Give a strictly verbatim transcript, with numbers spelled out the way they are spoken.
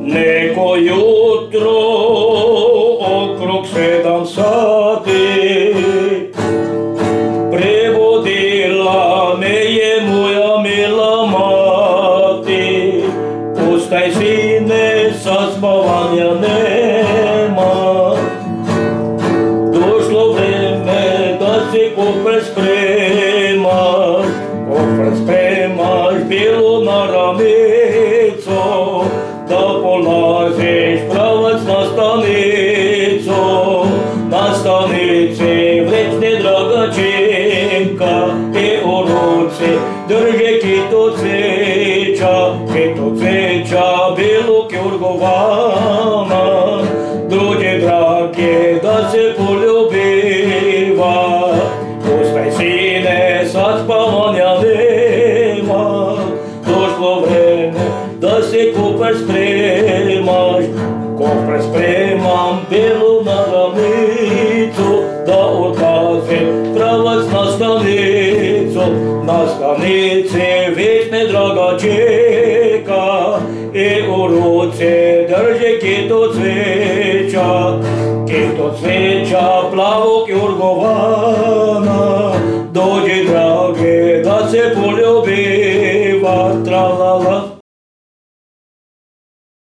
Neko jutro okrug sedam sati prevodila me je moja mila mati. Ustaj sine, sad spavanja nema, došlo vreme da se kofer spremaš, kofer spremaš bilo na ramico, da polaziš pravac na stanicu. Na stanici večne draga čeka i u ruci drže kito cvijeća, kito cvijeća bilog Jurgovana. Druže drage, da se poljubiva, ustaj sine, sad spavanja nema, došlo vreme da se kofer spremaš, kofer spremam bilo na ravnicu, da odlazim pravac na stanicu. Na stanici večne draga čeka i u ruci drže kito cvijeća, kito cvijeća plavog Jurgovana.